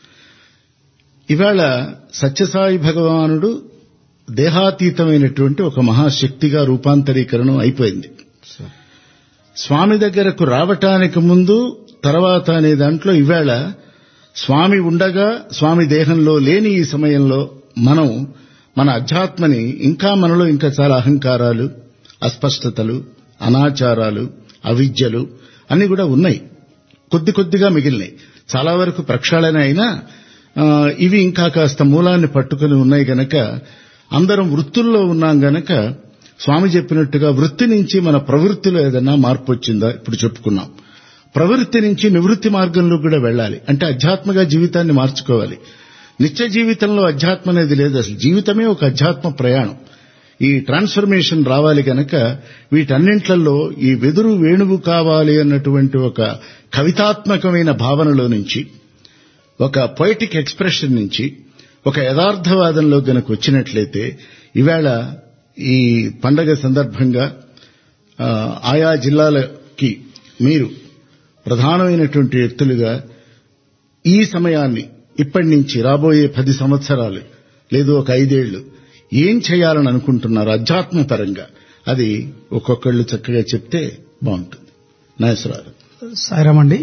B: ఇవాళ సత్యసాయి భగవానుడు దేహాతీతమైనటువంటి ఒక మహాశక్తిగా రూపాంతరీకరణం అయిపోయింది. స్వామి దగ్గరకు రావటానికి ముందు తర్వాత అనే దాంట్లో ఇవాళ స్వామి ఉండగా స్వామి దేహంలో లేని ఈ సమయంలో మనం మన అధ్యాత్మని ఇంకా మనలో ఇంకా చాలా అహంకారాలు, అస్పష్టతలు, అనాచారాలు, అవిద్యలు అన్ని కూడా ఉన్నాయి. కొద్ది కొద్దిగా మిగిలినాయి. చాలా వరకు ప్రక్షాళన అయినా ఇవి ఇంకా కాస్త మూలాన్ని పట్టుకుని ఉన్నాయి గనక అందరం వృత్తుల్లో ఉన్నాం గనక స్వామి చెప్పినట్టుగా వృత్తి నుంచి మన ప్రవృత్తిలో ఏదైనా మార్పు వచ్చిందా ఇప్పుడు చెప్పుకున్నాం. ప్రవృత్తి నుంచి నివృత్తి మార్గంలో కూడా వెళ్ళాలి. అంటే అధ్యాత్మగా జీవితాన్ని మార్చుకోవాలి. నిత్య జీవితంలో అధ్యాత్మ అనేది లేదు, అసలు జీవితమే ఒక అధ్యాత్మ ప్రయాణం. ఈ ట్రాన్స్ఫర్మేషన్ రావాలి గనక వీటన్నింట్లలో ఈ వెదురు వేణువు కావాలి అన్నటువంటి ఒక కవితాత్మకమైన భావనలో నుంచి, ఒక పొయిటిక్ ఎక్స్ప్రెషన్ నుంచి ఒక యథార్థవాదంలో గనక వచ్చినట్లయితే ఈవేళ ఈ పండగ సందర్భంగా ఆయా జిల్లాలకి మీరు ప్రధానమైనటువంటి వ్యక్తులుగా ఈ సమయాన్ని ఇప్పటి నుంచి రాబోయే 10 సంవత్సరాలు లేదు ఒక 5 ఏళ్లు ఏం చేయాలని అనుకుంటున్నారు ఆధ్యాత్మపరంగా, అది ఒక్కొక్కళ్ళు చక్కగా చెప్తే బాగుంటుంది. నాగేశ్వరరావు.
C: సాయిరామండి.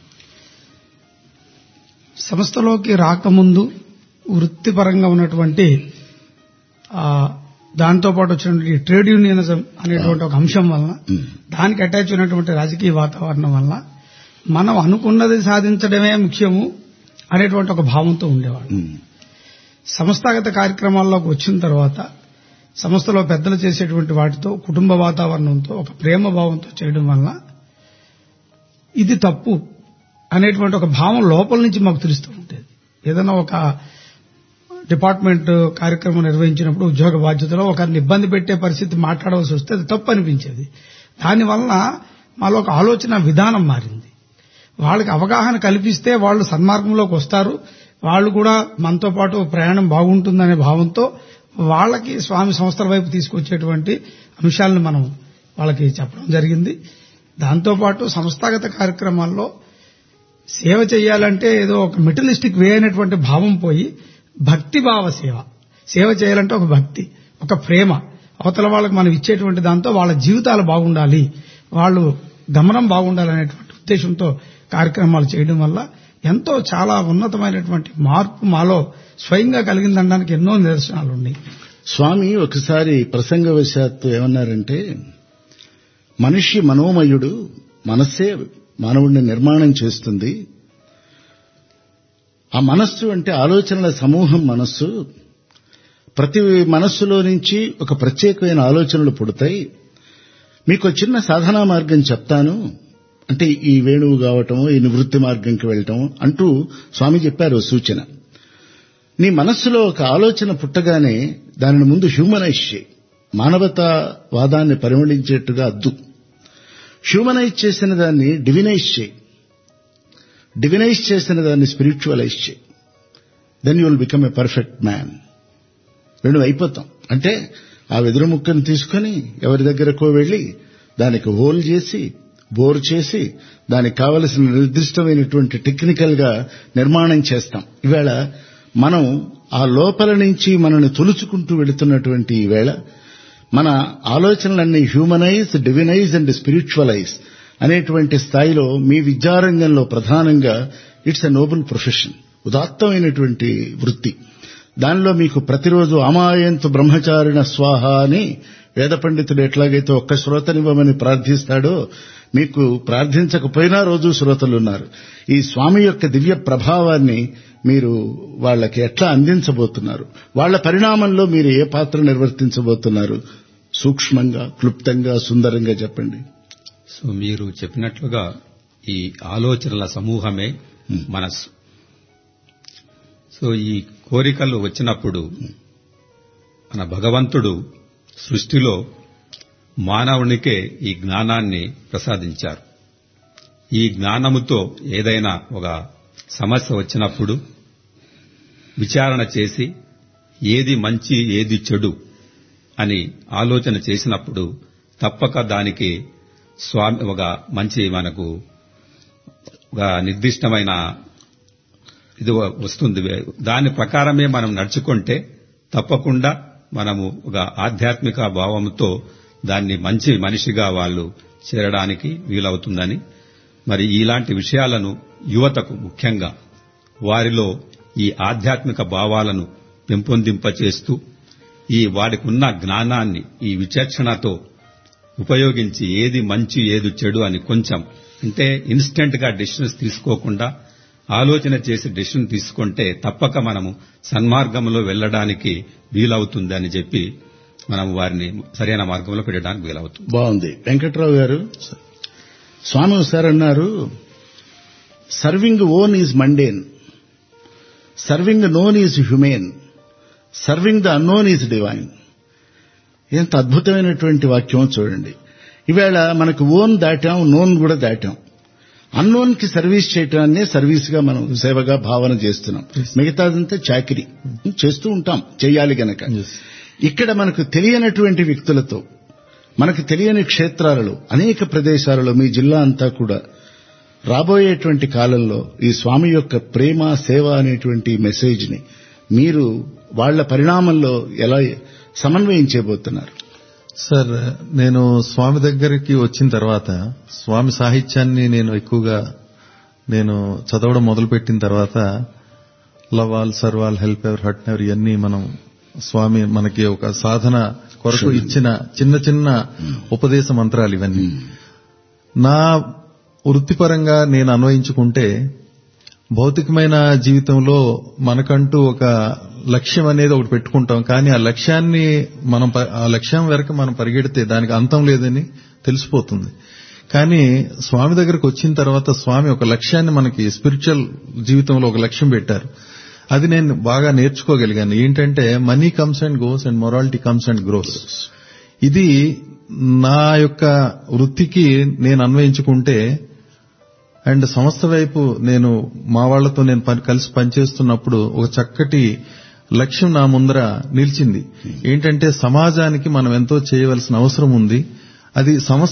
C: సంస్థలోకి రాకముందు వృత్తిపరంగా ఉన్నటువంటి దాంతో పాటు వచ్చినటువంటి ట్రేడ్ యూనియనిజం అనేటువంటి ఒక అంశం వలన, దానికి అటాచ్ అయినటువంటి రాజకీయ వాతావరణం వలన మనం అనుకున్నది సాధించడమే ముఖ్యము అనేటువంటి ఒక భావంతో ఉండేవాడు. సంస్థాగత కార్యక్రమాల్లోకి వచ్చిన తర్వాత సంస్థలో పెద్దలు చేసేటువంటి వాటితో, కుటుంబ వాతావరణంతో, ఒక ప్రేమ భావంతో చేయడం వలన ఇది తప్పు అనేటువంటి ఒక భావం లోపల నుంచి మాకు తెలుస్తూ ఉంటుంది. ఏదైనా ఒక డిపార్ట్మెంట్ కార్యక్రమం నిర్వహించినప్పుడు ఉద్యోగ బాధ్యతలో ఒకరిని ఇబ్బంది పెట్టే పరిస్థితి మాట్లాడవలసి వస్తే అది తప్పు అనిపించేది. దానివల్ల మాలో ఒక ఆలోచన విధానం మారింది. వాళ్ళకి అవగాహన కల్పిస్తే వాళ్ళు సన్మార్గంలోకి వస్తారు, వాళ్ళు కూడా మనతో పాటు ప్రయాణం బాగుంటుందనే భావంతో వాళ్ళకి స్వామి సంస్థల వైపు తీసుకొచ్చేటువంటి అంశాలను మనం వాళ్ళకి చెప్పడం జరిగింది. దాంతోపాటు సంస్థాగత కార్యక్రమాల్లో సేవ చేయాలంటే ఏదో ఒక మెటీరియలిస్టిక్ వే అయినటువంటి భావం పోయి భక్తి భావ సేవ చేయాలంటే ఒక భక్తి, ఒక ప్రేమ, అవతల వాళ్ళకి మనం ఇచ్చేటువంటి దాంతో వాళ్ళ జీవితాలు బాగుండాలి, వాళ్ళు గమనం బాగుండాలనేటువంటి ఉద్దేశంతో కార్యక్రమాలు చేయడం వల్ల ఎంతో చాలా ఉన్నతమైనటువంటి మార్పు మాలో స్వయంగా కలిగిందనడానికి ఎన్నో నిదర్శనాలు ఉన్నాయి.
B: స్వామి ఒకసారి ప్రసంగవశాత్తు ఏమన్నారంటే, మనిషి మనోమయుడు, మనస్సే మానవుడిని నిర్మాణం చేస్తుంది. ఆ మనస్సు అంటే ఆలోచనల సమూహం మనస్సు. ప్రతి మనస్సులో నుంచి ఒక ప్రత్యేకమైన ఆలోచనలు పుడతాయి. మీకు చిన్న సాధనా మార్గం చెప్తాను అంటే ఈ వేణువు కావటం, ఈ నివృత్తి మార్గంకి వెళ్ళటం అంటూ స్వామి చెప్పారు సూచన. నీ మనస్సులో ఒక ఆలోచన పుట్టగానే దానిని ముందు హ్యూమనైజ్ చేయి, మానవతావాదాన్ని పరిమళించేట్టుగా అద్దు. హ్యూమనైజ్ చేసిన దాన్ని డివినైజ్ చేయి, డివినైజ్ చేసిన దాన్ని స్పిరిచువలైజ్ చేయి. Then you will become a perfect man. రెండు అయిపోతాం. అంటే ఆ వెదురు ముక్కను తీసుకుని ఎవరి దగ్గరకో వెళ్లి దానికి హోల్ చేసి, బోర్ చేసి, దానికి కావలసిన నిర్దిష్టమైనటువంటి టెక్నికల్ గా నిర్మాణం చేస్తాం. ఈవేళ మనం ఆ లోపల నుంచి మనల్ని తొలుచుకుంటూ వెళుతున్నటువంటి ఈవేళ మన ఆలోచనలన్నీ హ్యూమనైజ్, డివినైజ్ అండ్ స్పిరిచువలైజ్ అనేటువంటి స్థాయిలో మీ విద్యారంగంలో ప్రధానంగా ఇట్స్ ఎ నోబుల్ ప్రొఫెషన్, ఉదాత్తమైనటువంటి వృత్తి. దానిలో మీకు ప్రతిరోజు అమాయంతు బ్రహ్మచారిణ స్వాహ అని వేద పండితుడు ఎట్లాగైతే ఒక్క శ్రోతనివ్వమని ప్రార్థిస్తాడో, మీకు ప్రార్థించకపోయినా రోజు శ్రోతలున్నారు. ఈ స్వామి యొక్క దివ్య ప్రభావాన్ని మీరు వాళ్ళకి ఎట్లా అందించబోతున్నారు, వాళ్ల పరిణామంలో మీరు ఏ పాత్ర నిర్వర్తించబోతున్నారు, సూక్ష్మంగా, క్లుప్తంగా, సుందరంగా చెప్పండి.
D: సో మీరు చెప్పినట్లుగా ఈ ఆలోచనల సమూహమే మనస్సు. సో ఈ కోరికలు వచ్చినప్పుడు మన భగవంతుడు సృష్టిలో మానవునికే ఈ జ్ఞానాన్ని ప్రసాదించారు. ఈ జ్ఞానముతో ఏదైనా ఒక సమస్య వచ్చినప్పుడు విచారణ చేసి ఏది మంచి ఏది చెడు అని ఆలోచన చేసినప్పుడు తప్పక దానికి స్వామి ఒక మంచి మనకు ఒక నిర్దిష్టమైన ఇది వస్తుంది. దాని ప్రకారమే మనం నడుచుకుంటే తప్పకుండా మనము ఒక ఆధ్యాత్మిక భావంతో దాన్ని మంచి మనిషిగా వాళ్ళు చేరడానికి వీలవుతుందని, మరి ఇలాంటి విషయాలను యువతకు ముఖ్యంగా వారిలో ఈ ఆధ్యాత్మిక భావాలను పెంపొందింపచేస్తూ ఈ వాడికున్న జ్ఞానాన్ని ఈ విచక్షణతో ఉపయోగించి ఏది మంచి ఏది చెడు అని కొంచెం అంటే ఇన్స్టెంట్ గా డెసిషన్స్ తీసుకోకుండా ఆలోచన చేసి డెసిషన్ తీసుకుంటే తప్పక మనము సన్మార్గంలో వెళ్లడానికి వీలవుతుంది అని చెప్పి మనం వారిని సరైన మార్గంలో పెట్టడానికి వీలవుతుంది.
B: బాగుంది. వెంకట్రావు గారు, స్వామి ఒకసారి అన్నారు, serving own is mundane, serving known is human, serving the unknown is divine. ఎంత అద్భుతమైనటువంటి వాక్యం చూడండి. ఈవేళ మనకు ఓన్ దాటాం, నోన్ కూడా దాటాం. అన్నోన్ కి సర్వీస్ చేయటాన్నే సర్వీస్ గా మనం సేవగా భావన చేస్తున్నాం. మిగతాదంతా చాకిరీ చేస్తూ ఉంటాం, చెయ్యాలి గనక. ఇక్కడ మనకు తెలియనటువంటి వ్యక్తులతో, మనకు తెలియని క్షేత్రాలలో, అనేక ప్రదేశాలలో మీ జిల్లా అంతా కూడా రాబోయేటువంటి కాలంలో ఈ స్వామి యొక్క ప్రేమ సేవ అనేటువంటి మెసేజ్ ని మీరు వాళ్ల పరిణామంలో ఎలా సమన్వయం చేయబోతున్నారు?
E: సార్, నేను స్వామి దగ్గరికి వచ్చిన తర్వాత స్వామి సాహిత్యాన్ని నేను ఎక్కువగా చదవడం మొదలుపెట్టిన తర్వాత love all, serve all, help ever, hurt never, ఇవన్నీ మనం స్వామి మనకి ఒక సాధన కొరకు ఇచ్చిన చిన్న చిన్న ఉపదేశ మంత్రాలు ఇవన్నీ. నా వృత్తిపరంగా నేను అన్వయించుకుంటే భౌతికమైన జీవితంలో మనకంటూ ఒక లక్ష్యం అనేది ఒకటి పెట్టుకుంటాం. కానీ ఆ లక్ష్యం వరకు మనం పరిగెడితే దానికి అంతం లేదని తెలిసిపోతుంది. కానీ స్వామి దగ్గరకు వచ్చిన తర్వాత స్వామి ఒక లక్ష్యాన్ని మనకి స్పిరిచువల్ జీవితంలో ఒక లక్ష్యం పెట్టారు. అది నేను బాగా నేర్చుకోగలిగాను. ఏంటంటే money comes and goes and morality comes and grows. ఇది నా యొక్క వృత్తికి నేను అన్వయించుకుంటే, అండ్ సంస్థ వైపు నేను మా వాళ్లతో నేను కలిసి పనిచేస్తున్నప్పుడు ఒక చక్కటి లక్ష్యం నా ముందర నిలిచింది. ఏంటంటే సమాజానికి మనం ఎంతో చేయవలసిన అవసరం ఉంది. అది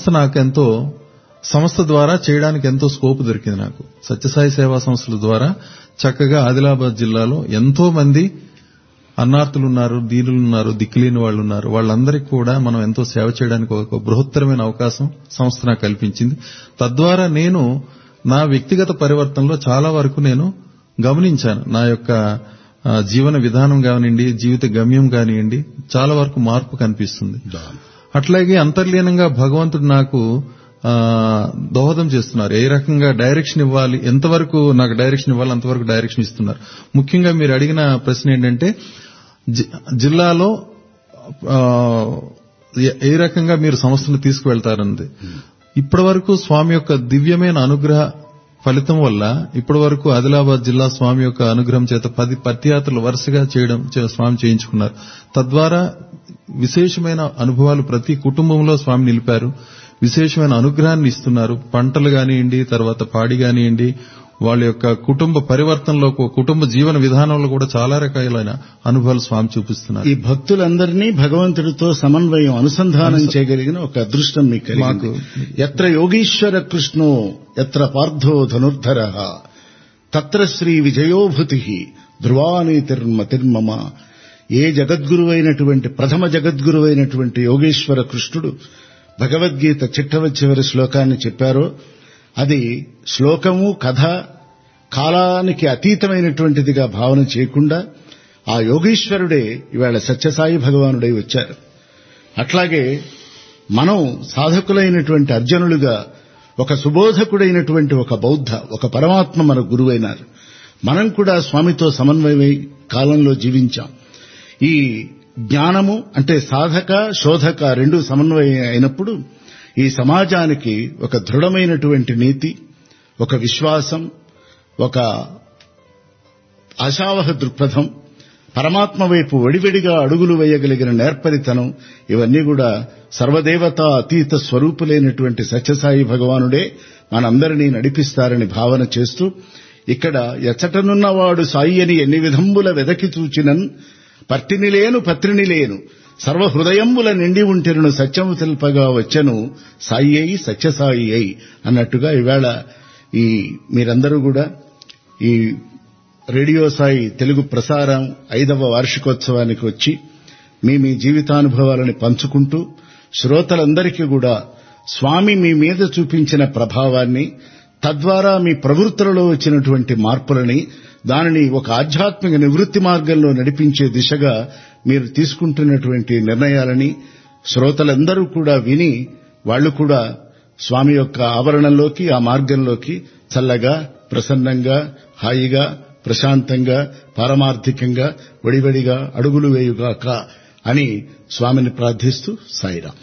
E: సంస్థ ద్వారా చేయడానికి ఎంతో స్కోప్ దొరికింది నాకు. సత్యసాయి సేవా సంస్థల ద్వారా చక్కగా ఆదిలాబాద్ జిల్లాలో ఎంతో మంది అన్నార్తులున్నారు, దీనులున్నారు, దిక్కులేని వాళ్ళు ఉన్నారు. వాళ్ళందరికీ కూడా మనం ఎంతో సేవ చేయడానికి ఒక బృహత్తరమైన అవకాశం సంస్థ నాకు కల్పించింది. తద్వారా నేను నా వ్యక్తిగత పరివర్తనలో చాలా వరకు నేను గమనించాను. నా యొక్క జీవన విధానం కానివ్వండి, జీవిత గమ్యం కానివ్వండి, చాలా వరకు మార్పు కనిపిస్తుంది. అట్లాగే అంతర్లీనంగా భగవంతుడు నాకు దోహదం చేస్తున్నారు. ఏ రకంగా డైరెక్షన్ ఇవ్వాలి, ఎంతవరకు నాకు డైరెక్షన్ ఇవ్వాలి అంతవరకు డైరెక్షన్ ఇస్తున్నారు. ముఖ్యంగా మీరు అడిగిన ప్రశ్న ఏంటంటే జిల్లాలో ఏ రకంగా మీరు సంస్థను తీసుకువెళ్తారన్నది. ఇప్పటి వరకు స్వామి యొక్క దివ్యమైన అనుగ్రహ ఫలితం వల్ల ఇప్పటి వరకు ఆదిలాబాద్ జిల్లా స్వామి యొక్క అనుగ్రహం చేత 10 పత్యాత్రలు వరుసగా స్వామి చేయించుకున్నారు. తద్వారా విశేషమైన అనుభవాలు ప్రతి కుటుంబంలో స్వామి నిలిపారు. విశేషమైన అనుగ్రహాన్ని ఇస్తున్నారు. పంటలు కానివ్వండి, తర్వాత పాడి కానివ్వండి, వాళ్ళ యొక్క కుటుంబ పరివర్తనలో, కుటుంబ జీవన విధానంలో కూడా చాలా రకాలైన అనుభవాలు స్వామి చూపిస్తున్నారు. ఈ
B: భక్తులందరినీ భగవంతుడితో సమన్వయం, అనుసంధానం చేయగలిగిన ఒక అదృష్టం మీకు కలిగింది. యత్ర యోగీశ్వర కృష్ణో యత్ర పార్థో ధనుర్ధరః తత్ర శ్రీ విజయోభూతి ధ్రువానీతిర్మతిర్మమ. ఏ జగద్గురువైనటువంటి ప్రథమ జగద్గురువైనటువంటి యోగేశ్వర కృష్ణుడు భగవద్గీత చిట్టవచివరి శ్లోకాన్ని చెప్పారో, అది శ్లోకము కథ కాలానికి అతీతమైనటువంటిదిగా భావన చేయకుండా ఆ యోగీశ్వరుడే ఇవాళ సత్యసాయి భగవానుడై వచ్చారు. అట్లాగే మనం సాధకులైనటువంటి అర్జనులుగా ఒక సుబోధకుడైనటువంటి ఒక బౌద్ధ, ఒక పరమాత్మ మన గురువైనారు. మనం కూడా స్వామితో సమన్వయమై కాలంలో జీవించాం. ఈ జ్ఞానము అంటే సాధక శోధక రెండు సమన్వయం అయినప్పుడు ఈ సమాజానికి ఒక దృఢమైనటువంటి నీతి, ఒక విశ్వాసం, ఒక ఆశావహ దృక్పథం, పరమాత్మ వైపు వడివడిగా అడుగులు వేయగలిగిన నేర్పరితనం, ఇవన్నీ కూడా సర్వదేవతా అతీత స్వరూపులైనటువంటి సత్యసాయి భగవానుడే మనందరినీ నడిపిస్తారని భావన చేస్తూ, ఇక్కడ ఎచ్చటనున్నవాడు సాయి అని ఎన్ని విధంబుల వెదకి చూచినన్ పర్తినిలేను పత్రినిలేను సర్వహృదయంబుల నిండి ఉంటెరును సత్యము తెల్పగా వచ్చెను సాయి అయి సత్యసాయి అయి అన్నట్టుగా ఇవాళ ఈ మీరందరూ కూడా ఈ రేడియో సాయి తెలుగు ప్రసారం 5వ వార్షికోత్సవానికి వచ్చి మీ జీవితానుభవాలను పంచుకుంటూ శ్రోతలందరికీ కూడా స్వామి మీ మీద చూపించిన ప్రభావాన్ని, తద్వారా మీ ప్రవృత్తులలో వచ్చినటువంటి మార్పులని, దానిని ఒక ఆధ్యాత్మిక నివృత్తి మార్గంలో నడిపించే దిశగా మీరు తీసుకుంటున్నటువంటి నిర్ణయాలని శ్రోతలందరూ కూడా విని వాళ్లు కూడా స్వామి యొక్క ఆవరణంలోకి, ఆ మార్గంలోకి చల్లగా, ప్రసన్నంగా, హాయిగా, ప్రశాంతంగా, పారమార్థికంగా, వడివడిగా అడుగులు వేయుగాక అని స్వామిని ప్రార్థిస్తూ సాయిరాం.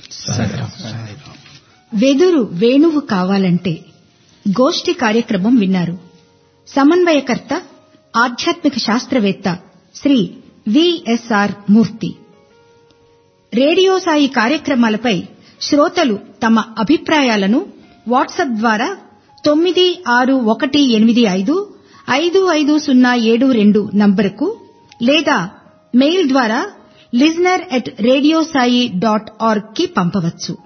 A: వెదురు వేణువు కావాలంటే గోష్ఠి కార్యక్రమం విన్నారు. సమన్వయకర్త ఆధ్యాత్మిక శాస్త్రవేత్త శ్రీ విఎస్ఆర్ మూర్తి. రేడియో సాయి కార్యక్రమాలపై శ్రోతలు తమ అభిప్రాయాలను వాట్సాప్ ద్వారా 9618555072 నంబరుకు లేదా మెయిల్ ద్వారా listener@radiosai.org కి పంపవచ్చు.